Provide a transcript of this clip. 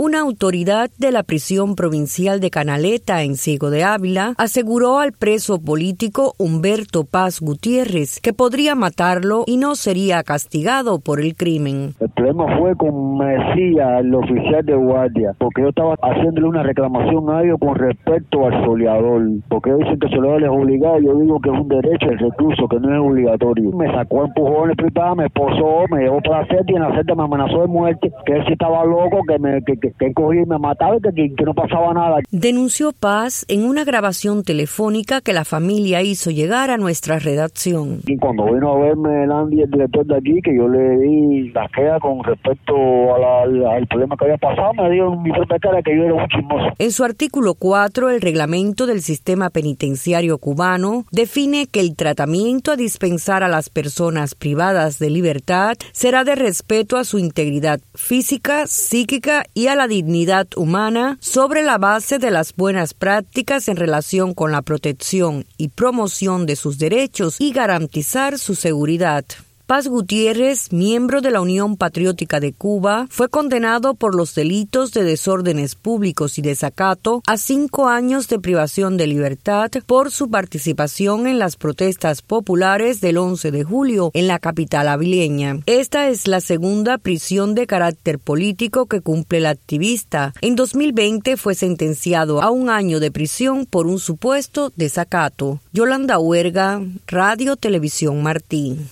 Una autoridad de la prisión provincial de Canaleta, en Ciego de Ávila, aseguró al preso político Humberto Paz Gutiérrez que podría matarlo y no sería castigado por el crimen. El problema fue con Mesías, el oficial de guardia, porque yo estaba haciéndole una reclamación a ellos con respecto al soleador, porque ellos dicen que el soleador es obligado, yo digo que es un derecho el recluso, que no es obligatorio. Me sacó a empujones, me esposó, me llevó para la celda y en la celda me amenazó de muerte, que él sí estaba loco, que cogía y me mataba y que no pasaba nada. Denunció Paz en una grabación telefónica que la familia hizo llegar a nuestra redacción. Y cuando vino a verme el Andy, el director de aquí, que yo le di la queja con respecto al problema que había pasado, me dio mi propia cara que yo era un chismoso. En su artículo 4, el reglamento del sistema penitenciario cubano define que el tratamiento a dispensar a las personas privadas de libertad será de respeto a su integridad física, psíquica y a la dignidad humana sobre la base de las buenas prácticas en relación con la protección y promoción de sus derechos y garantizar su seguridad. Paz Gutiérrez, miembro de la Unión Patriótica de Cuba, fue condenado por los delitos de desórdenes públicos y desacato a 5 años de privación de libertad por su participación en las protestas populares del 11 de julio en la capital avileña. Esta es la segunda prisión de carácter político que cumple el activista. En 2020 fue sentenciado a 1 año de prisión por un supuesto desacato. Yolanda Huerga, Radio Televisión Martí.